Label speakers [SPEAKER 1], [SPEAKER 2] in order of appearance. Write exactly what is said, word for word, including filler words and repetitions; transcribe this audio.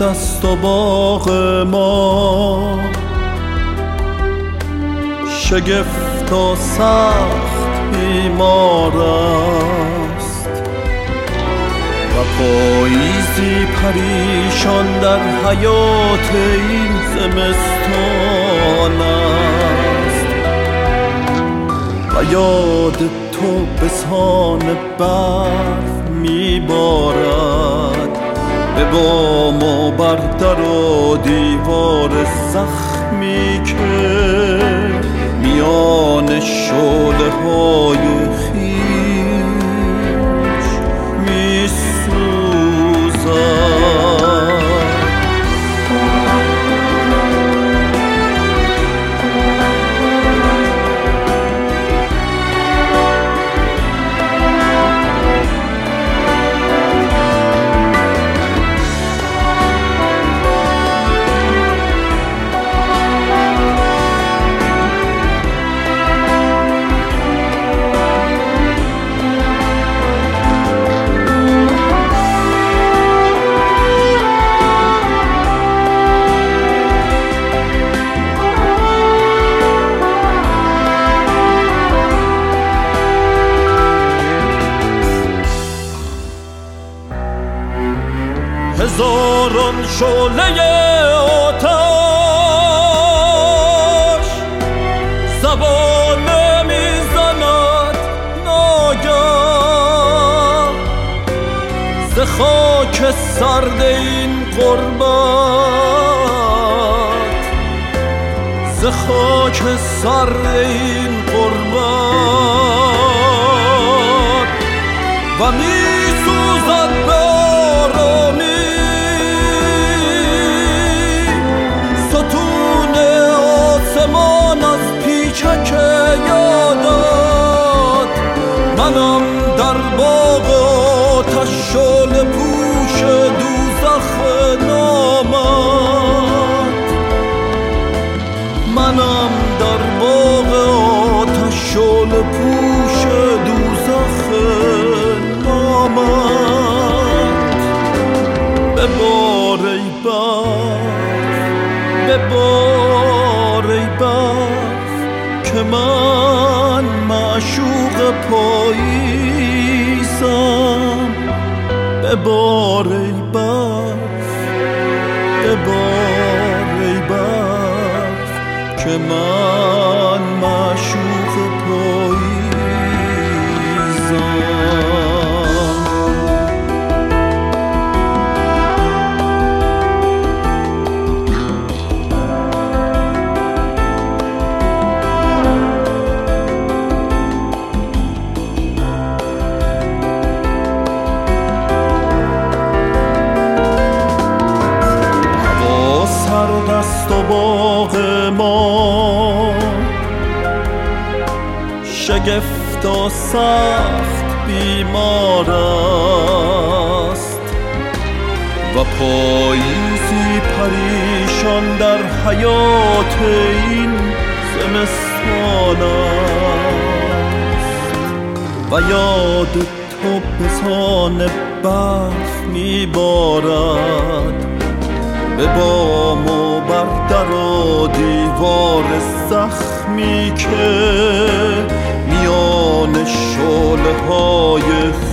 [SPEAKER 1] سرد است و باغ ما شگفت و سخت بیمار است و پاییزی پریشان در حیات این زمستان است و یاد تو به سان برف میبارد به بام و بر در و دیوار زخمی که میان شعله های خویش میسوزد. هزاران شعله آتش زبانه میزند ناگه ز خاک سرد این غربت ز خاک سرد این غربت و میسوزد به آرامی چک یادت. منم در باغ آتش شعله پوش دوزخ نامت. منم در باغ آتش شعله پوش دوزخ نامت. ببار ای برف ببار ای برف که من معشوق پاییزم. ببار ای برف ببار ای برف که من معشوق پاییزم. دست و باغ ما شگفت و سخت بیمار است و پاییزی پریشان در حیات این زمستان است و یاد تو به سان برف میبارد به بام و بر در و دیوار زخمی که میان شعله های